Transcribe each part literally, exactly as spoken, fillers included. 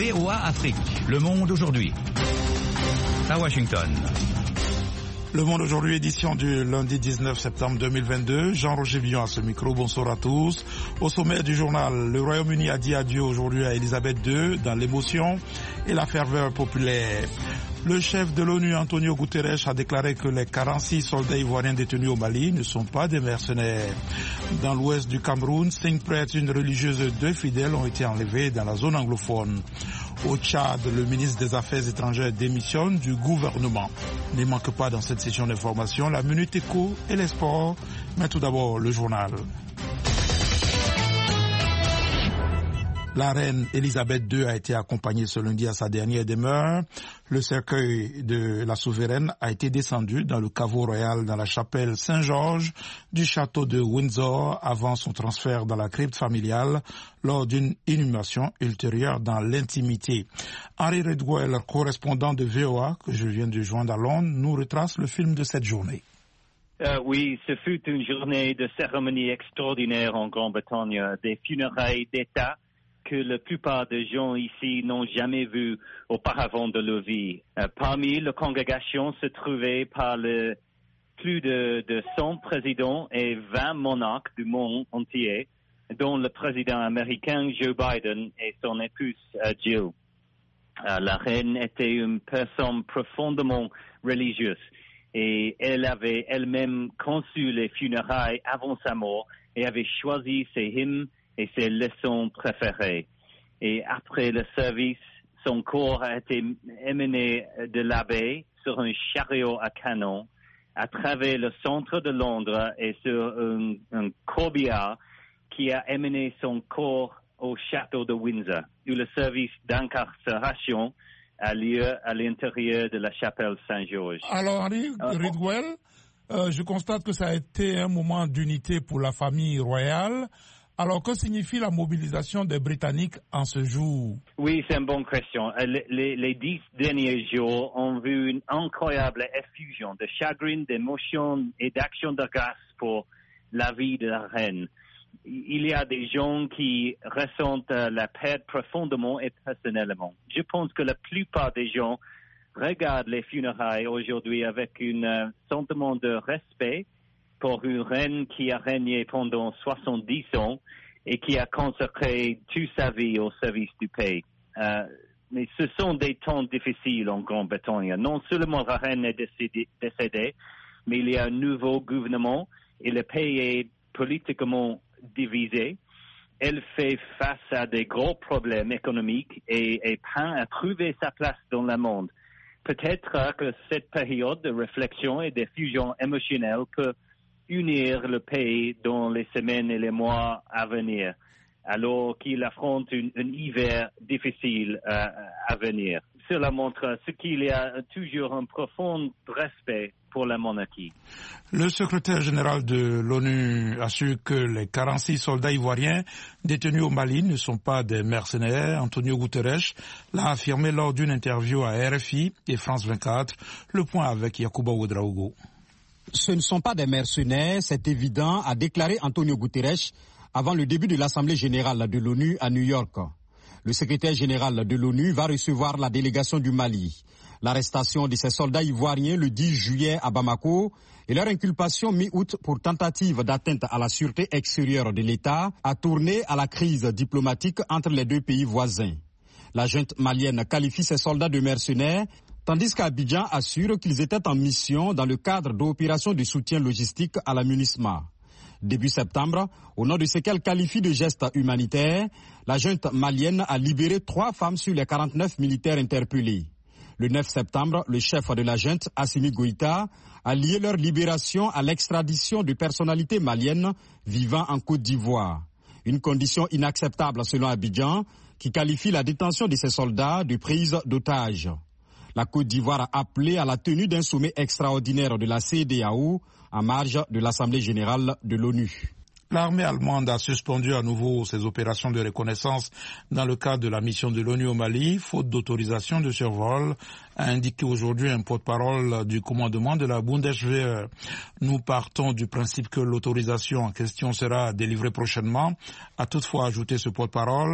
V O A Afrique. Le Monde aujourd'hui. À Washington. Le Monde aujourd'hui, édition du lundi dix-neuf septembre deux mille vingt-deux. Jean-Roger Villon à ce micro. Bonsoir à tous. Au sommet du journal, le Royaume-Uni a dit adieu aujourd'hui à Elisabeth deux dans l'émotion et la ferveur populaire. Le chef de l'ONU, Antonio Guterres, a déclaré que les quarante-six soldats ivoiriens détenus au Mali ne sont pas des mercenaires. Dans l'ouest du Cameroun, cinq prêtres, une religieuse et deux fidèles ont été enlevés dans la zone anglophone. Au Tchad, le ministre des Affaires étrangères démissionne du gouvernement. Ne manque pas dans cette session d'information la Minute Éco et les sports. Mais tout d'abord, le journal. La reine Elisabeth deux a été accompagnée ce lundi à sa dernière demeure. Le cercueil de la souveraine a été descendu dans le caveau royal dans la chapelle Saint-Georges du château de Windsor avant son transfert dans la crypte familiale lors d'une inhumation ultérieure dans l'intimité. Henry Redwell, correspondant de V O A que je viens de joindre à Londres, nous retrace le film de cette journée. Euh, oui, ce fut une journée de cérémonie extraordinaire en Grande-Bretagne, des funérailles d'État que la plupart des gens ici n'ont jamais vu auparavant de leur vie. Euh, parmi la congrégation se trouvaient par le, plus de, de cent présidents et vingt monarques du monde entier, dont le président américain Joe Biden et son épouse euh, Jill. Euh, la reine était une personne profondément religieuse et elle avait elle-même conçu les funérailles avant sa mort et avait choisi ses hymnes et ses leçons préférées. Et après le service, son corps a été emmené de l'abbaye sur un chariot à canon à travers le centre de Londres et sur un, un corbillard qui a emmené son corps au château de Windsor, où le service d'incarcération a lieu à l'intérieur de la chapelle Saint-Georges. Alors, Henry Ridwell, euh, je constate que ça a été un moment d'unité pour la famille royale. Alors, que signifie la mobilisation des Britanniques en ce jour? Oui, c'est une bonne question. Les, les, les dix derniers jours ont vu une incroyable effusion de chagrin, d'émotion et d'action de grâce pour la vie de la reine. Il y a des gens qui ressentent la perte profondément et personnellement. Je pense que la plupart des gens regardent les funérailles aujourd'hui avec un uh, sentiment de respect pour une reine qui a régné pendant soixante-dix ans et qui a consacré toute sa vie au service du pays. Euh, mais ce sont des temps difficiles en Grande-Bretagne. Non seulement la reine est décédée, décédée, mais il y a un nouveau gouvernement et le pays est politiquement divisé. Elle fait face à des gros problèmes économiques et, et peine à trouver sa place dans le monde. Peut-être que cette période de réflexion et de fusion émotionnelle peut unir le pays dans les semaines et les mois à venir, alors qu'il affronte une, un hiver difficile euh, à venir. Cela montre ce qu'il y a toujours un profond respect pour la monarchie. Le secrétaire général de l'ONU assure que les quarante-six soldats ivoiriens détenus au Mali ne sont pas des mercenaires. Antonio Guterres l'a affirmé lors d'une interview à R F I et France vingt-quatre. Le point avec Yacouba Ouedraogo. Ce ne sont pas des mercenaires, c'est évident, a déclaré Antonio Guterres avant le début de l'Assemblée générale de l'ONU à New York. Le secrétaire général de l'ONU va recevoir la délégation du Mali. L'arrestation de ces soldats ivoiriens le dix juillet à Bamako et leur inculpation mi-août pour tentative d'atteinte à la sûreté extérieure de l'État a tourné à la crise diplomatique entre les deux pays voisins. La junte malienne qualifie ces soldats de mercenaires, tandis qu'Abidjan assure qu'ils étaient en mission dans le cadre d'opérations de soutien logistique à la MINUSMA. Début septembre, au nom de ce qu'elle qualifie de gestes humanitaires, la junte malienne a libéré trois femmes sur les quarante-neuf militaires interpellés. Le neuf septembre, le chef de la junte, Assimi Goïta, a lié leur libération à l'extradition de personnalités maliennes vivant en Côte d'Ivoire. Une condition inacceptable selon Abidjan, qui qualifie la détention de ces soldats de prise d'otages. La Côte d'Ivoire a appelé à la tenue d'un sommet extraordinaire de la C E D E A O en marge de l'Assemblée générale de l'ONU. L'armée allemande a suspendu à nouveau ses opérations de reconnaissance dans le cadre de la mission de l'ONU au Mali, faute d'autorisation de survol, a indiqué aujourd'hui un porte-parole du commandement de la Bundeswehr. Nous partons du principe que l'autorisation en question sera délivrée prochainement, a toutefois ajouté ce porte-parole.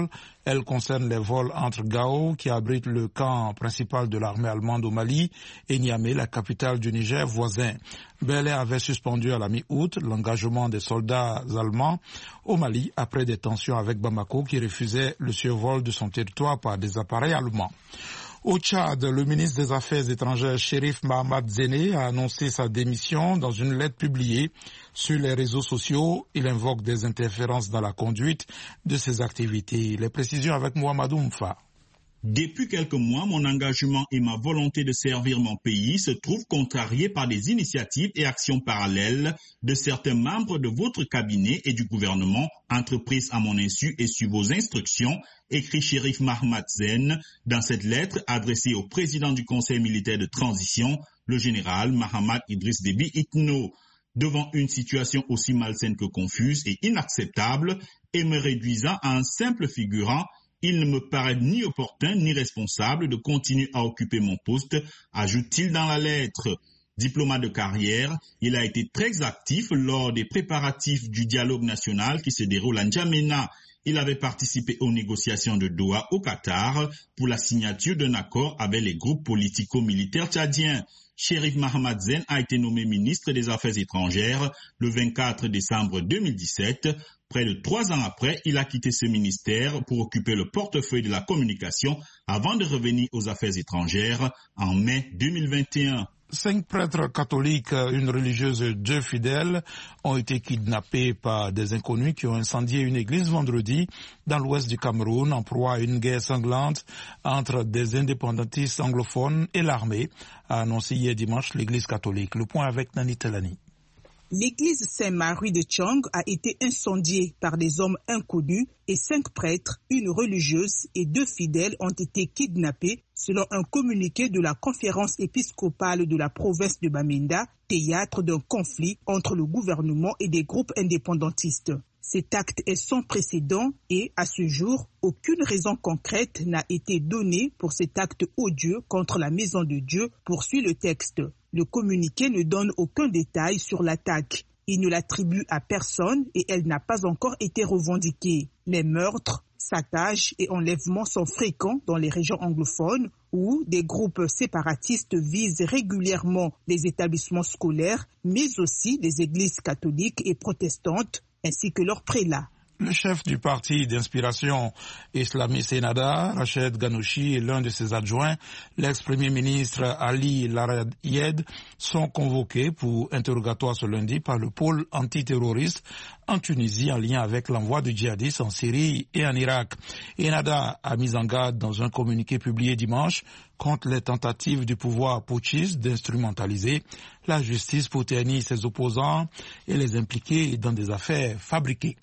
Elle concerne les vols entre Gao, qui abrite le camp principal de l'armée allemande au Mali, et Niamey, la capitale du Niger voisin. Bel Air avait suspendu à la mi-août l'engagement des soldats allemands au Mali après des tensions avec Bamako qui refusait le survol de son territoire par des appareils allemands. Au Tchad, le ministre des Affaires étrangères, Chérif Mahamat Zéné, a annoncé sa démission dans une lettre publiée sur les réseaux sociaux. Il invoque des interférences dans la conduite de ses activités. Les précisions avec Mohamedou Mfa. Depuis quelques mois, mon engagement et ma volonté de servir mon pays se trouvent contrariés par des initiatives et actions parallèles de certains membres de votre cabinet et du gouvernement, entreprises à mon insu et sur vos instructions, écrit Chérif Mahamat Zéné dans cette lettre adressée au président du Conseil militaire de transition, le général Mahamat Idriss Déby Itno. Devant une situation aussi malsaine que confuse et inacceptable, et me réduisant à un simple figurant, il ne me paraît ni opportun ni responsable de continuer à occuper mon poste, ajoute-t-il dans la lettre. Diplomate de carrière, il a été très actif lors des préparatifs du dialogue national qui se déroule à N'Djamena. Il avait participé aux négociations de Doha au Qatar pour la signature d'un accord avec les groupes politico-militaires tchadiens. Chérif Mahamat Zéné a été nommé ministre des Affaires étrangères le vingt-quatre décembre deux mille dix-sept. Près de trois ans après, il a quitté ce ministère pour occuper le portefeuille de la communication avant de revenir aux affaires étrangères en mai deux mille vingt et un. Cinq prêtres catholiques, une religieuse et deux fidèles ont été kidnappés par des inconnus qui ont incendié une église vendredi dans l'ouest du Cameroun en proie à une guerre sanglante entre des indépendantistes anglophones et l'armée, a annoncé hier dimanche l'église catholique. Le point avec Nani Telani. L'église Saint-Marie de Tchang a été incendiée par des hommes inconnus et cinq prêtres, une religieuse et deux fidèles ont été kidnappés selon un communiqué de la conférence épiscopale de la province de Bamenda, théâtre d'un conflit entre le gouvernement et des groupes indépendantistes. Cet acte est sans précédent et, à ce jour, aucune raison concrète n'a été donnée pour cet acte odieux contre la maison de Dieu, poursuit le texte. Le communiqué ne donne aucun détail sur l'attaque. Il ne l'attribue à personne et elle n'a pas encore été revendiquée. Les meurtres, saccages et enlèvements sont fréquents dans les régions anglophones où des groupes séparatistes visent régulièrement les établissements scolaires, mais aussi les églises catholiques et protestantes, ainsi que leurs prélats. Le chef du parti d'inspiration islamiste Ennahda, Rached Ghannouchi, et l'un de ses adjoints, l'ex-premier ministre Ali Laryed, sont convoqués pour interrogatoire ce lundi par le pôle antiterroriste en Tunisie en lien avec l'envoi de djihadistes en Syrie et en Irak. Ennahda a mis en garde dans un communiqué publié dimanche contre les tentatives du pouvoir putschiste d'instrumentaliser la justice pour ternir ses opposants et les impliquer dans des affaires fabriquées.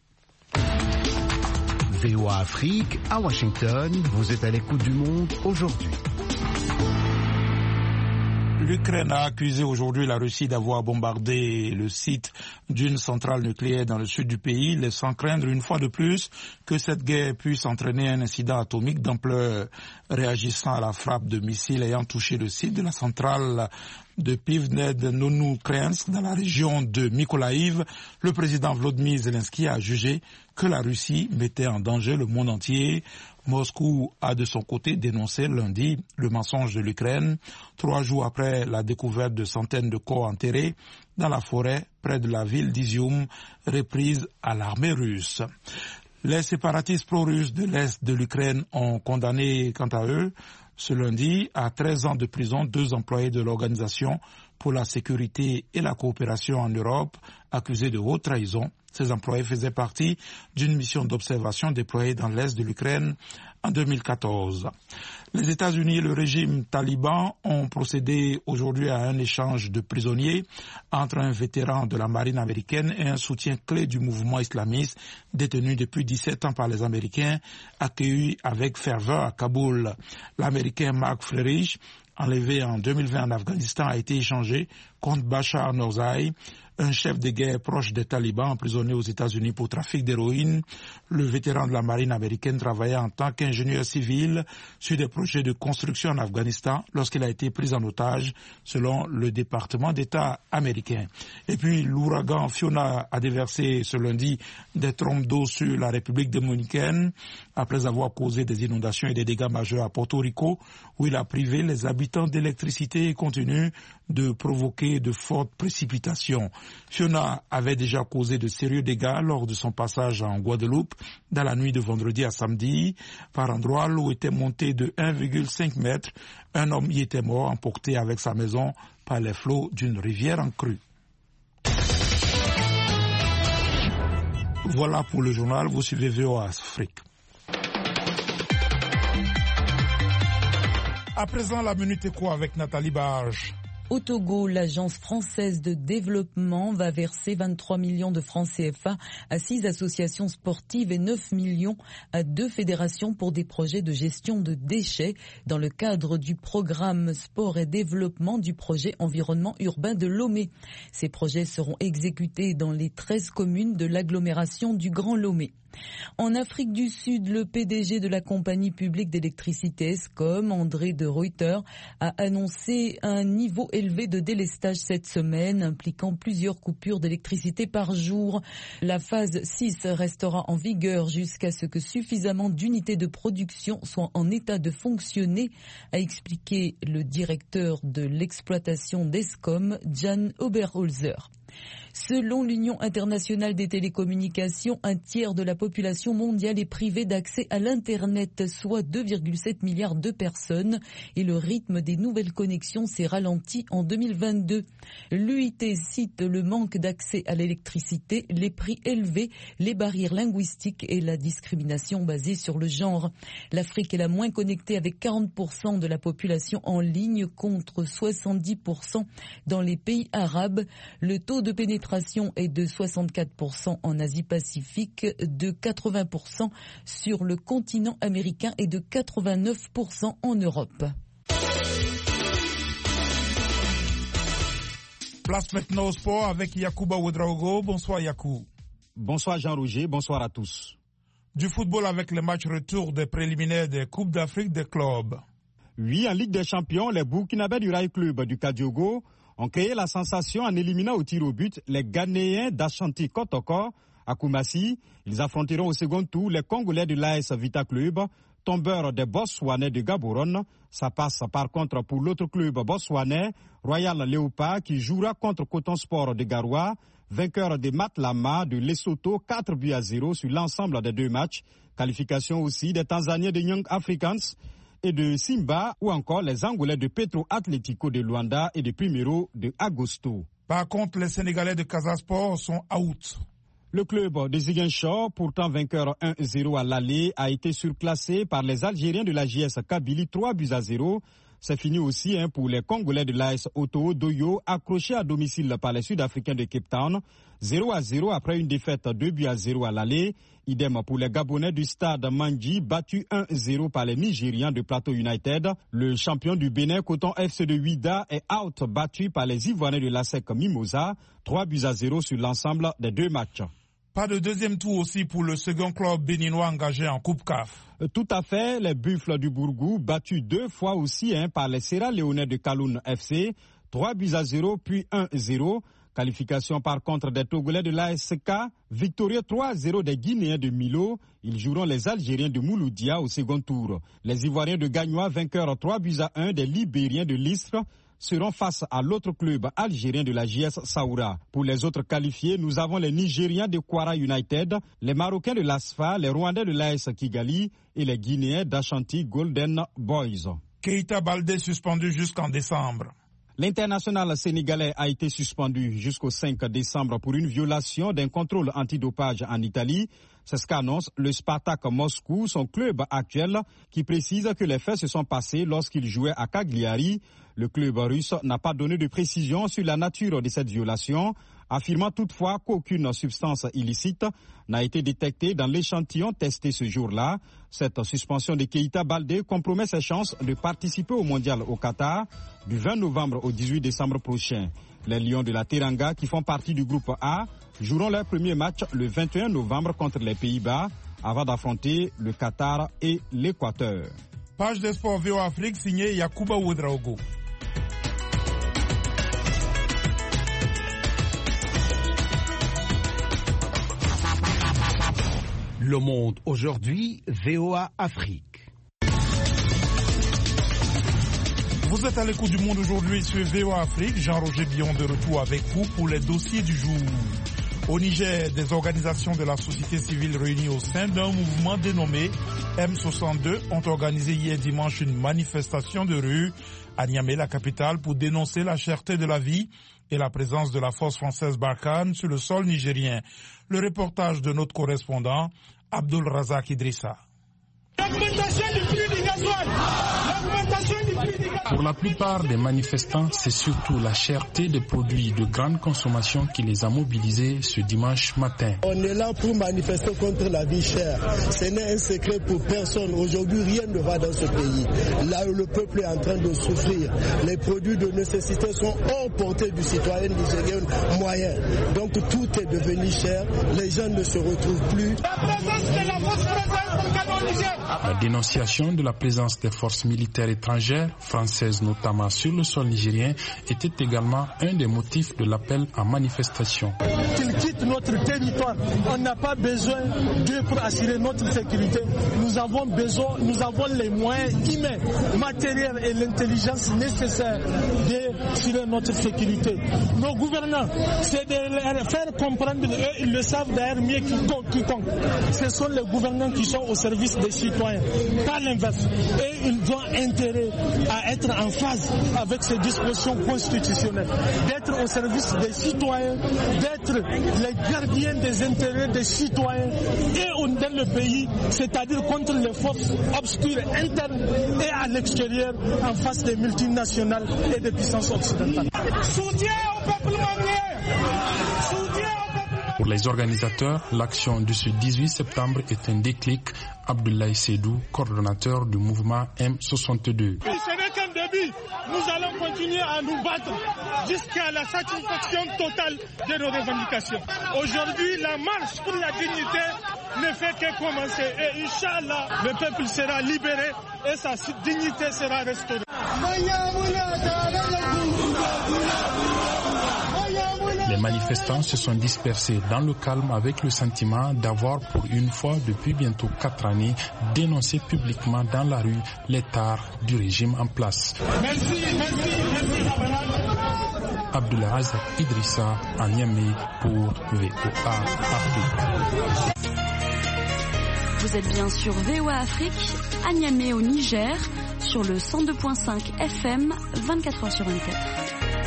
V O A Afrique, à Washington, vous êtes à l'écoute du monde aujourd'hui. L'Ukraine a accusé aujourd'hui la Russie d'avoir bombardé le site d'une centrale nucléaire dans le sud du pays, laissant craindre une fois de plus que cette guerre puisse entraîner un incident atomique d'ampleur. Réagissant à la frappe de missiles ayant touché le site de la centrale de Pivned-Nonoukraïnsk dans la région de Mykolaïv, le président Volodymyr Zelensky a jugé que la Russie mettait en danger le monde entier. Moscou a de son côté dénoncé lundi le mensonge de l'Ukraine, trois jours après la découverte de centaines de corps enterrés dans la forêt près de la ville d'Izium, reprise à l'armée russe. Les séparatistes pro-russes de l'Est de l'Ukraine ont condamné, quant à eux, ce lundi à treize ans de prison deux employés de l'Organisation pour la sécurité et la coopération en Europe, accusés de haute trahison. Ces employés faisaient partie d'une mission d'observation déployée dans l'Est de l'Ukraine en deux mille quatorze. Les États-Unis et le régime taliban ont procédé aujourd'hui à un échange de prisonniers entre un vétéran de la marine américaine et un soutien clé du mouvement islamiste détenu depuis dix-sept ans par les Américains, accueillis avec ferveur à Kaboul. L'Américain Mark Frerich, enlevé en deux mille vingt en Afghanistan, a été échangé contre Bachar Norzai, un chef de guerre proche des talibans emprisonné aux États-Unis pour trafic d'héroïne. Le vétéran de la marine américaine travaillait en tant qu'ingénieur civil sur des projets de construction en Afghanistan lorsqu'il a été pris en otage, selon le département d'État américain. Et puis l'ouragan Fiona a déversé ce lundi des trompes d'eau sur la République dominicaine après avoir causé des inondations et des dégâts majeurs à Porto Rico, où il a privé les habitants d'électricité et continue de provoquer de fortes précipitations. Fiona avait déjà causé de sérieux dégâts lors de son passage en Guadeloupe dans la nuit de vendredi à samedi. Par endroits, l'eau était montée de un virgule cinq mètres. Un homme y était mort, emporté avec sa maison par les flots d'une rivière en crue. Voilà pour le journal, vous suivez V O A Afrique. À présent, la Minute Éco avec Nathalie Barge. Au Togo, l'agence française de développement va verser vingt-trois millions de francs C F A à six associations sportives et neuf millions à deux fédérations pour des projets de gestion de déchets dans le cadre du programme sport et développement du projet environnement urbain de Lomé. Ces projets seront exécutés dans les treize communes de l'agglomération du Grand Lomé. En Afrique du Sud, le P D G de la compagnie publique d'électricité Eskom, André de Ruyter, a annoncé un niveau élevé de délestage cette semaine, impliquant plusieurs coupures d'électricité par jour. La phase six restera en vigueur jusqu'à ce que suffisamment d'unités de production soient en état de fonctionner, a expliqué le directeur de l'exploitation d'Eskom, Jan Oberholzer. Selon l'Union internationale des télécommunications, un tiers de la population mondiale est privée d'accès à l'Internet, soit deux virgule sept milliards de personnes, et le rythme des nouvelles connexions s'est ralenti en deux mille vingt-deux. L'U I T cite le manque d'accès à l'électricité, les prix élevés, les barrières linguistiques et la discrimination basée sur le genre. L'Afrique est la moins connectée avec quarante pour cent de la population en ligne contre soixante-dix pour cent dans les pays arabes. Le taux de pénétration est de soixante-quatre pour cent en Asie-Pacifique, de quatre-vingts pour cent sur le continent américain et de quatre-vingt-neuf pour cent en Europe. Place maintenant au sport avec Yacouba Ouedraogo. Bonsoir Yakou. Bonsoir Jean-Roger, bonsoir à tous. Du football avec le match retour des préliminaires des Coupes d'Afrique des clubs. Oui, en Ligue des Champions, les Burkinabés du Rail Club du Kadiogo ont créé la sensation en éliminant au tir au but les Ghanéens d'Ashanti Kotoko à Koumassi. Ils affronteront au second tour les Congolais de l'A S Vita Club, tombeurs des Botswanais de Gaborone. Ça passe par contre pour l'autre club botswanais, Royal Léopard, qui jouera contre Coton Sport de Garoua, vainqueur de Matlama de Lesotho, quatre buts à zéro sur l'ensemble des deux matchs. Qualification aussi des Tanzaniens de Young Africans et de Simba, ou encore les Angolais de Petro Atlético de Luanda et de Primero de Agosto. Par contre, les Sénégalais de Casasport sont out. Le club de Ziguinchor, pourtant vainqueur un zéro à l'aller, a été surclassé par les Algériens de la J S Kabylie, trois buts à zéro. C'est fini aussi hein, pour les Congolais de l'A S Oto Doyo, accrochés à domicile par les Sud-Africains de Cape Town. zéro à zéro après une défaite deux buts à zéro à l'aller. Idem pour les Gabonais du stade Mandji, battus un zéro par les Nigérians de Plateau United. Le champion du Bénin, Coton F C de Ouida, est out, battu par les Ivoiriens de l'A S E C Mimosa. trois buts à zéro sur l'ensemble des deux matchs. Pas de deuxième tour aussi pour le second club béninois engagé en Coupe C A F. Tout à fait, les Buffles du Bourgou, battus deux fois aussi hein, par les Sierra Léonais de Kaloun F C, trois buts à zéro puis un zéro. Qualification par contre des Togolais de l'A S K, victorieux trois à zéro des Guinéens de Milo. Ils joueront les Algériens de Mouloudia au second tour. Les Ivoiriens de Gagnois, vainqueurs trois buts à un des Libériens de l'Istre, seront face à l'autre club algérien de la J S Saoura. Pour les autres qualifiés, nous avons les Nigériens de Kwara United, les Marocains de l'Asfa, les Rwandais de l'A S Kigali et les Guinéens d'Ashanti Golden Boys. Keita Baldé suspendu jusqu'en décembre. L'international sénégalais a été suspendu jusqu'au cinq décembre pour une violation d'un contrôle antidopage en Italie. C'est ce qu'annonce le Spartak Moscou, son club actuel, qui précise que les faits se sont passés lorsqu'il jouait à Cagliari. Le club russe n'a pas donné de précision sur la nature de cette violation, affirmant toutefois qu'aucune substance illicite n'a été détectée dans l'échantillon testé ce jour-là. Cette suspension de Keita Baldé compromet ses chances de participer au mondial au Qatar du vingt novembre au dix-huit décembre prochain. Les Lions de la Teranga, qui font partie du groupe A, joueront leur premier match le vingt et un novembre contre les Pays-Bas avant d'affronter le Qatar et l'Équateur. Page des sports V O A Afrique signée Yacouba Ouedraogo. Le Monde aujourd'hui, V O A Afrique. Vous êtes à l'écoute du Monde aujourd'hui sur V O A Afrique. Jean-Roger Billon de retour avec vous pour les dossiers du jour. Au Niger, des organisations de la société civile réunies au sein d'un mouvement dénommé M soixante-deux ont organisé hier dimanche une manifestation de rue à Niamey, la capitale, pour dénoncer la cherté de la vie et la présence de la force française Barkhane sur le sol nigérien. Le reportage de notre correspondant, Abdul Razak Idrissa. L'augmentation du prix du gasoil, l'augmentation du prix du gasoil. Pour la plupart des manifestants, c'est surtout la cherté des produits de grande consommation qui les a mobilisés ce dimanche matin. On est là pour manifester contre la vie chère. Ce n'est un secret pour personne. Aujourd'hui, rien ne va dans ce pays. Là où le peuple est en train de souffrir, les produits de nécessité sont hors portée du citoyen nigérien moyen. Donc tout est devenu cher. Les gens ne se retrouvent plus. La présence de la force française au canon Niger. La dénonciation de la présence des forces militaires étrangères, françaises notamment sur le sol nigérien, était également un des motifs de l'appel à manifestation. Qu'ils quittent notre territoire. On n'a pas besoin d'eux pour assurer notre sécurité. Nous avons besoin, nous avons les moyens humains, matériels et l'intelligence nécessaires d'assurer notre sécurité. Nos gouvernants, c'est de leur faire comprendre, eux, ils le savent d'ailleurs mieux quiconque. Ce sont les gouvernants qui sont au service des citoyens, pas l'inverse. Et ils ont intérêt à être en phase avec ces dispositions constitutionnelles, d'être au service des citoyens, d'être les gardiens des intérêts des citoyens et dans le pays, c'est-à-dire contre les forces obscures internes et à l'extérieur en face des multinationales et des puissances occidentales. Soutien au peuple maliens. Soutien au peuple. Pour les organisateurs, l'action de ce dix-huit septembre est un déclic. Abdoulaye Seydou, coordonnateur du mouvement M soixante-deux. Ce n'est qu'un début. Nous allons continuer à nous battre jusqu'à la satisfaction totale de nos revendications. Aujourd'hui, la marche pour la dignité ne fait que commencer. Et Inch'Allah, le peuple sera libéré et sa dignité sera restaurée. Les manifestants se sont dispersés dans le calme avec le sentiment d'avoir pour une fois depuis bientôt quatre années dénoncé publiquement dans la rue les tares du régime en place. Merci, merci, merci. Abdoulaye Razak Idrissa à Niamey pour V O A Afrique. Vous êtes bien sur V O A Afrique à Niamey au Niger sur le cent deux virgule cinq F M vingt-quatre heures sur vingt-quatre.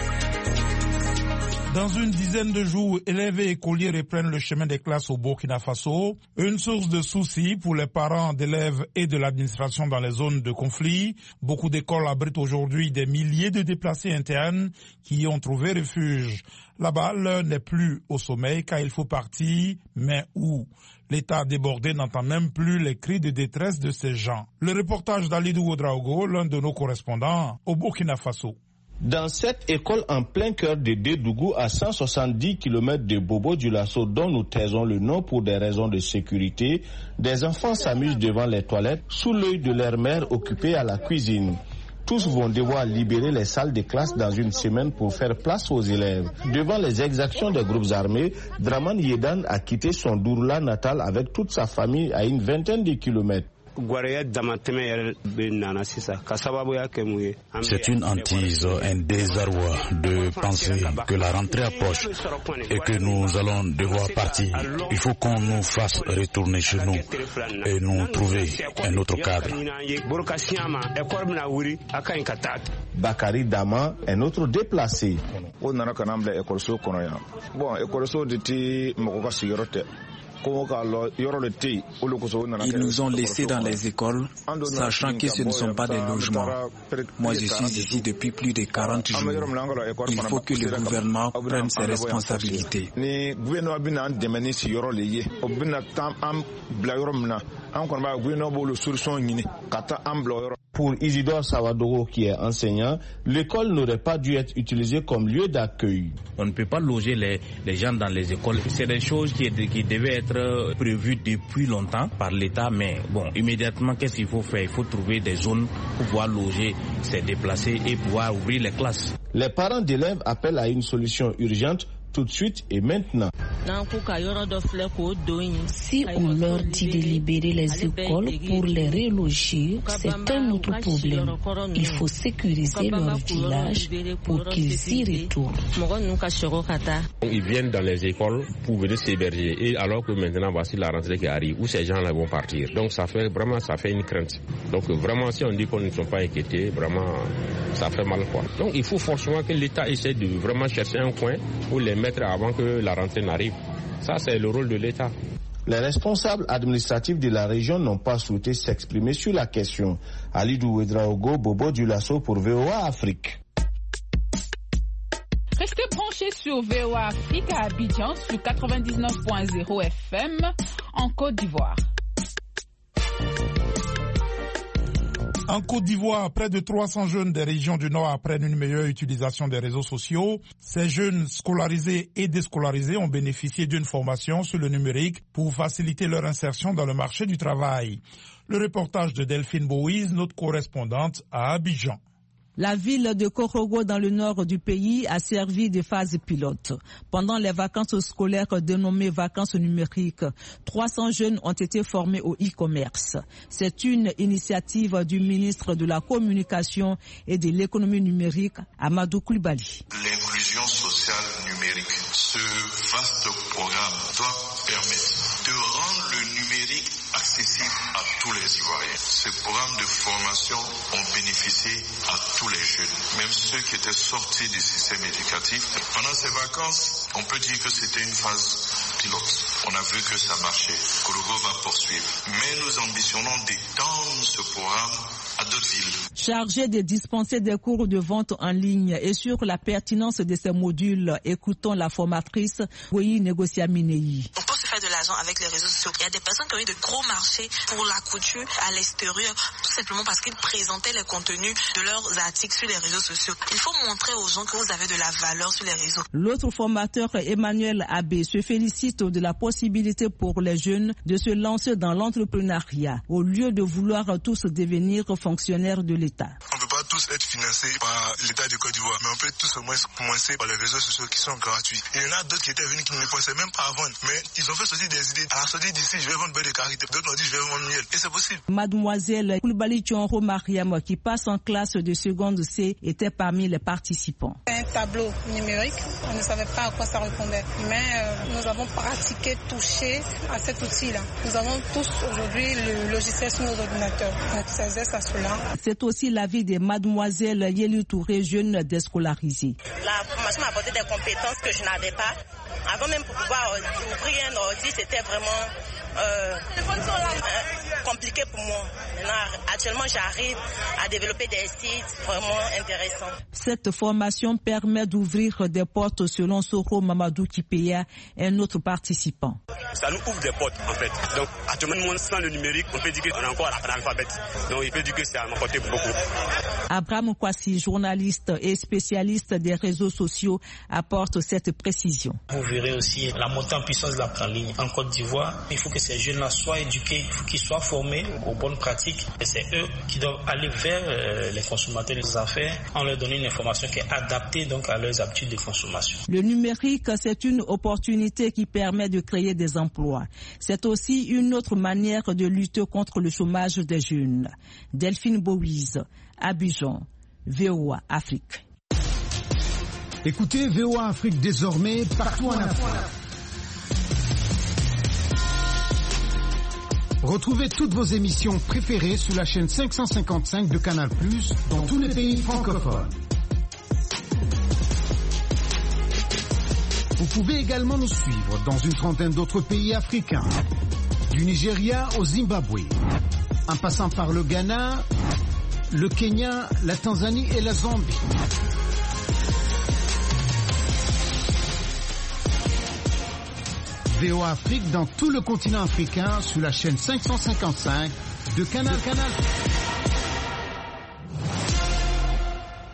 Dans une dizaine de jours, élèves et écoliers reprennent le chemin des classes au Burkina Faso. Une source de soucis pour les parents d'élèves et de l'administration dans les zones de conflit. Beaucoup d'écoles abritent aujourd'hui des milliers de déplacés internes qui y ont trouvé refuge. Là-bas, l'heure n'est plus au sommeil car il faut partir, mais où? L'État débordé n'entend même plus les cris de détresse de ces gens. Le reportage d'Alidou Ouedraogo, l'un de nos correspondants au Burkina Faso. Dans cette école en plein cœur de Dédougou, à cent soixante-dix kilomètres de Bobo-Dioulasso, dont nous taisons le nom pour des raisons de sécurité, des enfants s'amusent devant les toilettes sous l'œil de leur mère occupée à la cuisine. Tous vont devoir libérer les salles de classe dans une semaine pour faire place aux élèves. Devant les exactions des groupes armés, Draman Yedan a quitté son Dourla natal avec toute sa famille à une vingtaine de kilomètres. C'est une hantise, un désarroi de penser que la rentrée approche et que nous allons devoir partir. Il faut qu'on nous fasse retourner chez nous et nous trouver un autre cadre. Bakari Dama, un autre déplacé. Ils nous ont laissés dans les écoles, sachant que ce ne sont pas des logements. Moi, je suis ici depuis plus de quarante jours. Il faut que le gouvernement prenne ses responsabilités. Pour Isidore Sawadoro, qui est enseignant, l'école n'aurait pas dû être utilisée comme lieu d'accueil. On ne peut pas loger les, les gens dans les écoles. C'est des choses qui, qui devaient être prévues depuis longtemps par l'État, mais bon, immédiatement, qu'est-ce qu'il faut faire? Il faut trouver des zones pour pouvoir loger ces déplacés et pouvoir ouvrir les classes. Les parents d'élèves appellent à une solution urgente tout de suite et maintenant. Si on leur dit de libérer les écoles pour les reloger, c'est un autre problème. Il faut sécuriser leur village pour qu'ils y retournent. Ils viennent dans les écoles pour venir s'héberger, et alors que maintenant voici la rentrée qui arrive où ces gens-là vont partir. Donc ça fait vraiment ça fait une crainte. Donc vraiment si on dit qu'on ne sont pas inquiétés, vraiment ça fait mal quoi. Donc il faut forcément que l'État essaie de vraiment chercher un coin pour les mettre avant que la rentrée n'arrive. Ça, c'est le rôle de l'État. Les responsables administratifs de la région n'ont pas souhaité s'exprimer sur la question. Alidou Ouedraogo, Bobo Dioulasso pour V O A Afrique. Restez branchés sur V O A Afrique à Abidjan sur quatre-vingt-dix-neuf point zéro F M en Côte d'Ivoire. En Côte d'Ivoire, près de trois cents jeunes des régions du Nord apprennent une meilleure utilisation des réseaux sociaux. Ces jeunes scolarisés et déscolarisés ont bénéficié d'une formation sur le numérique pour faciliter leur insertion dans le marché du travail. Le reportage de Delphine Boïse, notre correspondante à Abidjan. La ville de Korogo dans le nord du pays a servi de phase pilote. Pendant les vacances scolaires dénommées vacances numériques, trois cents jeunes ont été formés au e-commerce. C'est une initiative du ministre de la Communication et de l'économie numérique, Amadou Koulibaly. L'inclusion sociale numérique, ce vaste programme doit permettre de rendre le numérique accessible à tous les Ivoiriens. Ce programme de formation ont bénéficié à tous les jeunes, même ceux qui étaient sortis du système éducatif. Pendant ces vacances, on peut dire que c'était une phase pilote. On a vu que ça marchait. Korogo va poursuivre. Mais nous ambitionnons d'étendre ce programme à d'autres villes. Chargé de dispenser des cours de vente en ligne et sur la pertinence de ces modules, écoutons la formatrice Boyi Negocia Minei. On peut se faire de l'argent avec les réseaux sociaux. Il y a des personnes qui ont eu de gros marchés pour la couture à l'extérieur, tout simplement parce qu'ils présentaient les contenus de leurs articles sur les réseaux sociaux. Il faut montrer aux gens que vous avez de la valeur sur les réseaux. L'autre formateur, Emmanuel Abbé, se félicite de la possibilité pour les jeunes de se lancer dans l'entrepreneuriat au lieu de vouloir tous devenir fonctionnaires de l'État. On ne peut pas tous être financés par l'État de Côte d'Ivoire, mais on peut tous au moins commencer par les réseaux sociaux qui sont gratuits. Il y en a d'autres qui étaient venus qui ne pensaient même pas à vendre, mais ils ont fait sortir des idées. À la sortie d'ici, je vais vendre beurre de karité. D'autres ont dit, je vais vendre miel. Et c'est possible. Mademoiselle Koulibaly Tchonro Mariam, qui passe en classe de seconde C, était parmi les participants. Un tableau numérique, on ne savait pas à quoi ça répondait, mais euh, nous avons pratiqué, touché à cet outil-là. Nous avons tous aujourd'hui le logiciel sur nos ordinateurs. Donc, ça exerce à cela. C'est aussi l'avis de Mademoiselle Yeli Touré, jeune déscolarisée. La formation m'a apporté des compétences que je n'avais pas. Avant même pour pouvoir ouvrir un ordi, c'était vraiment euh, euh, compliqué pour moi. Maintenant, actuellement, j'arrive à développer des sites vraiment intéressants. Cette formation permet d'ouvrir des portes selon Soro Mamadou Kipeya, un autre participant. Ça nous ouvre des portes en fait. Donc actuellement, sans le numérique, on peut dire qu'on est encore analphabète. Donc il peut dire que ça m'a apporté beaucoup. Abraham Kwasi, journaliste et spécialiste des réseaux sociaux, apporte cette précision. Vous verrez aussi la montée en puissance de la en ligne en Côte d'Ivoire. Il faut que ces jeunes-là soient éduqués, il faut qu'ils soient formés aux bonnes pratiques. Et c'est eux qui doivent aller vers euh, les consommateurs des affaires en leur donnant une information qui est adaptée donc à leurs habitudes de consommation. Le numérique, c'est une opportunité qui permet de créer des emplois. C'est aussi une autre manière de lutter contre le chômage des jeunes. Delphine Boïse, Abidjan, V O A Afrique. Écoutez V O A Afrique désormais partout en Afrique. Retrouvez toutes vos émissions préférées sur la chaîne cinq cent cinquante-cinq de Canal plus, dans tous les pays francophones. Vous pouvez également nous suivre dans une trentaine d'autres pays africains, du Nigeria au Zimbabwe, en passant par le Ghana, le Kenya, la Tanzanie et la Zambie. V O A Afrique dans tout le continent africain sur la chaîne cinq cent cinquante-cinq de Canal Canal.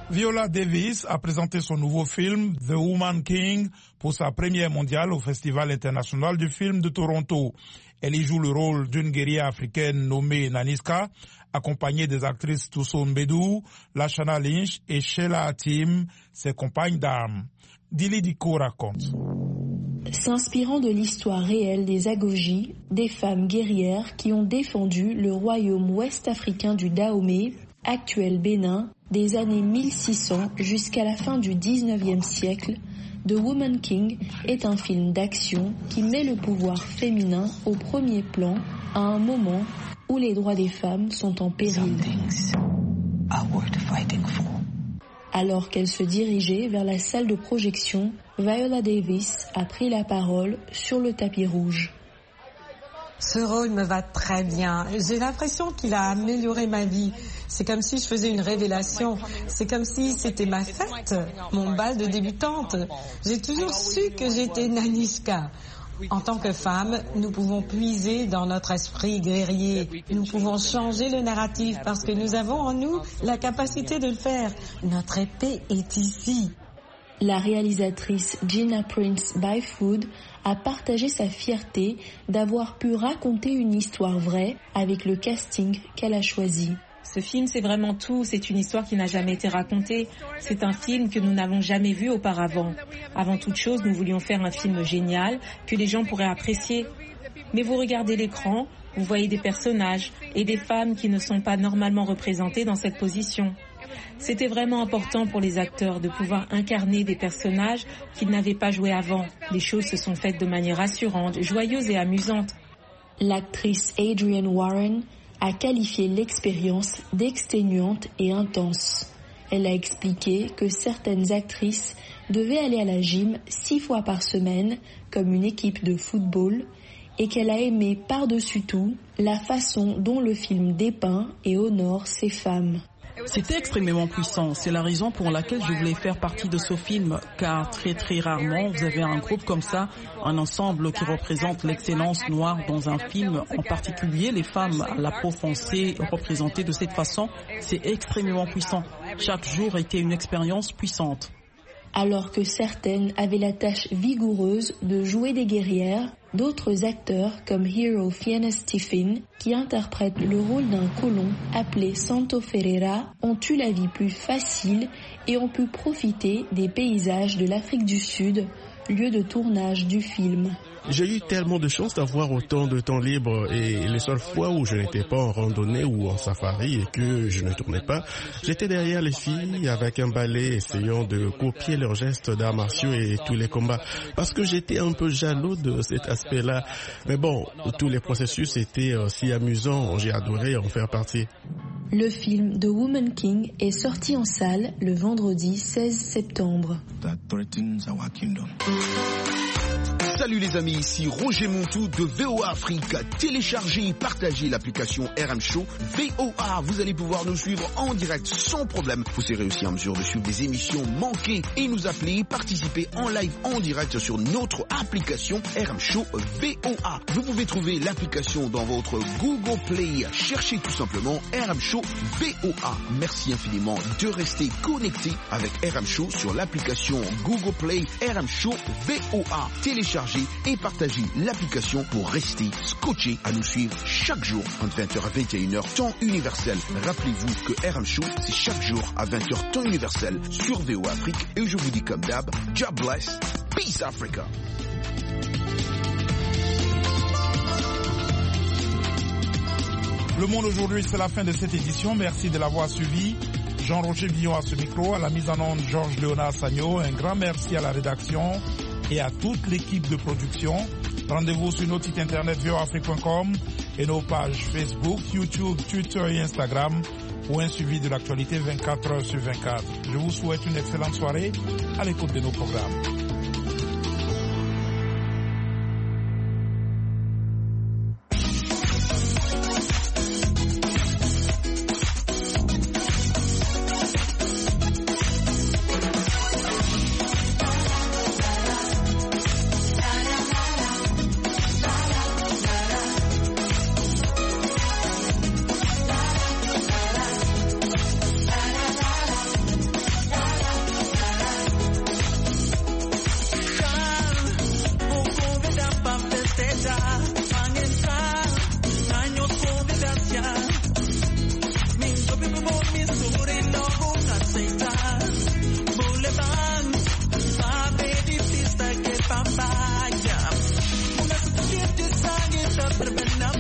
Viola Davis a présenté son nouveau film The Woman King pour sa première mondiale au Festival international du film de Toronto. Elle y joue le rôle d'une guerrière africaine nommée Naniska, accompagnée des actrices Toussaint Mbedou, Lashana Lynch et Sheila Hatim, ses compagnes d'armes. Dili Diko raconte. S'inspirant de l'histoire réelle des Agojis, des femmes guerrières qui ont défendu le royaume ouest-africain du Dahomey, actuel Bénin, des années mille six cents jusqu'à la fin du dix-neuvième siècle, The Woman King est un film d'action qui met le pouvoir féminin au premier plan à un moment où les droits des femmes sont en péril. Alors qu'elle se dirigeait vers la salle de projection, Viola Davis a pris la parole sur le tapis rouge. Ce rôle me va très bien. J'ai l'impression qu'il a amélioré ma vie. C'est comme si je faisais une révélation. C'est comme si c'était ma fête, mon bal de débutante. J'ai toujours su que j'étais Naniska. En tant que femme, nous pouvons puiser dans notre esprit guerrier. Nous pouvons changer le narratif parce que nous avons en nous la capacité de le faire. Notre épée est ici. La réalisatrice Gina Prince Byfood a partagé sa fierté d'avoir pu raconter une histoire vraie avec le casting qu'elle a choisi. Ce film, c'est vraiment tout. C'est une histoire qui n'a jamais été racontée. C'est un film que nous n'avons jamais vu auparavant. Avant toute chose, nous voulions faire un film génial que les gens pourraient apprécier. Mais vous regardez l'écran, vous voyez des personnages et des femmes qui ne sont pas normalement représentées dans cette position. C'était vraiment important pour les acteurs de pouvoir incarner des personnages qu'ils n'avaient pas joués avant. Les choses se sont faites de manière rassurante, joyeuse et amusante. L'actrice Adrienne Warren a qualifié l'expérience d'exténuante et intense. Elle a expliqué que certaines actrices devaient aller à la gym six fois par semaine, comme une équipe de football, et qu'elle a aimé par-dessus tout la façon dont le film dépeint et honore ces femmes. C'était extrêmement puissant. C'est la raison pour laquelle je voulais faire partie de ce film, car très très rarement vous avez un groupe comme ça, un ensemble qui représente l'excellence noire dans un film, en particulier les femmes à la peau foncée représentées de cette façon. C'est extrêmement puissant. Chaque jour était une expérience puissante. Alors que certaines avaient la tâche vigoureuse de jouer des guerrières, d'autres acteurs comme Hero Fiennes Stephen, qui interprète le rôle d'un colon appelé Santo Ferreira, ont eu la vie plus facile et ont pu profiter des paysages de l'Afrique du Sud, lieu de tournage du film. J'ai eu tellement de chance d'avoir autant de temps libre et les seules fois où je n'étais pas en randonnée ou en safari et que je ne tournais pas, j'étais derrière les filles avec un balai essayant de copier leurs gestes d'arts martiaux et tous les combats parce que j'étais un peu jaloux de cet aspect-là. Mais bon, tous les processus étaient si amusants, j'ai adoré en faire partie. Le film The Woman King est sorti en salle le vendredi seize septembre. Salut les amis, ici Roger Montou de V O A Afrique. Téléchargez et partagez l'application R M Show V O A. Vous allez pouvoir nous suivre en direct sans problème. Vous serez aussi en mesure de suivre des émissions manquées et nous appeler, participer en live en direct sur notre application R M Show V O A. Vous pouvez trouver l'application dans votre Google Play. Cherchez tout simplement R M Show V O A. Merci infiniment de rester connecté avec R M Show sur l'application Google Play R M Show V O A. Téléchargez et partagez l'application pour rester scotché à nous suivre chaque jour entre vingt heures à vingt et une heures temps universel. Rappelez-vous que R M Show c'est chaque jour à vingt heures temps universel sur V O A Afrique et je vous dis comme d'hab, God bless, peace Africa. Le Monde aujourd'hui, c'est la fin de cette édition. Merci de l'avoir suivi. Jean-Roger Villon à ce micro, à la mise en onde Georges Léonard Sagno. Un grand merci à la rédaction et à toute l'équipe de production. Rendez-vous sur notre site internet v o afrique point com et nos pages Facebook, YouTube, Twitter et Instagram pour un suivi de l'actualité vingt-quatre heures sur vingt-quatre. Je vous souhaite une excellente soirée à l'écoute de nos programmes.